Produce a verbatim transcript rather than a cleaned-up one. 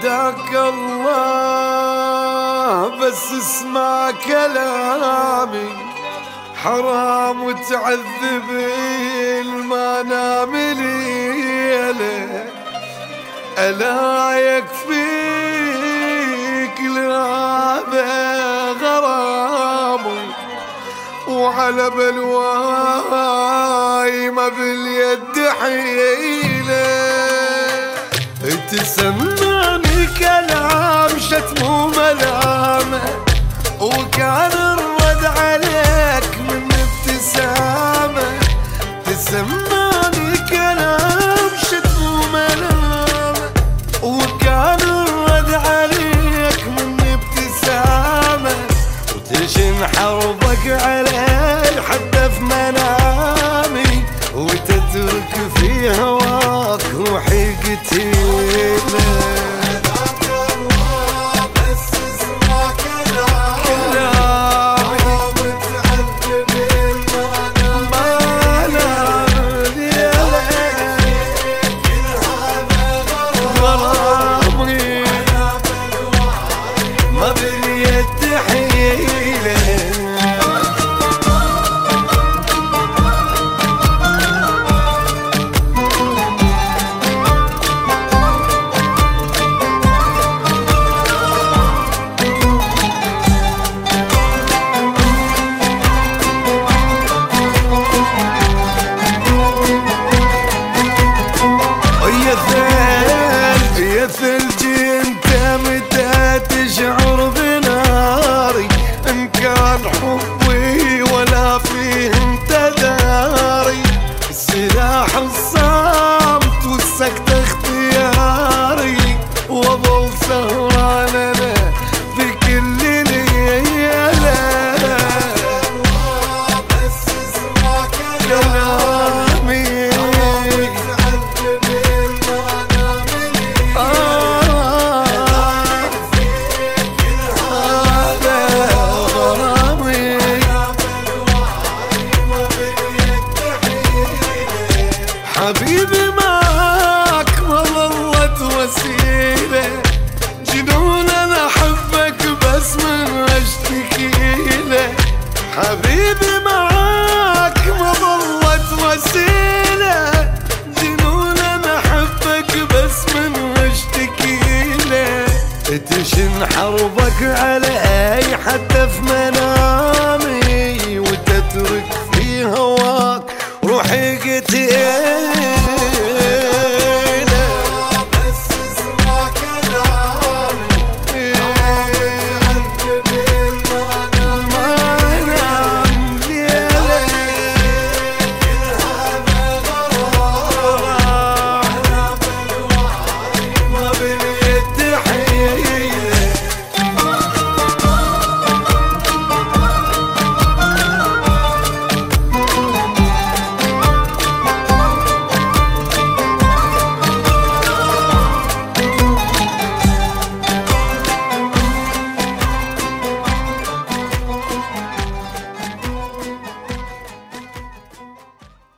هداك الله بس اسمع كلامي، حرام وتعذب ما نام ليله، ألا يكفيك لهذا غرامي، وعلى بلواي ما باليد حيله. تسمعني كلام شتم وملامه، وكان الرد عليك من ابتسامه. تسمعني كلام شتم وملامه، وكان الرد عليك من ابتسامه. وتشن حربك علي حتى في منامي، وتترك في هواك روحي قتيله. يا ثلجي انت متى تشعر بناري، ان كان حبي ولا فيه انت داري. السلاح الصامت والسكت اختياري، واظل سهران انا في كل ليله. بس اسمع كلامي حبيبي، معاك ما ظلت وسيلة، جنون انا احبك بس من اشتكيله. حبيبي معاك ما ظلت وسيلة، جنون انا احبك بس من اشتكيله. تشن حربك علي حتى في منامي، وتترك في هواك روحي قتيله.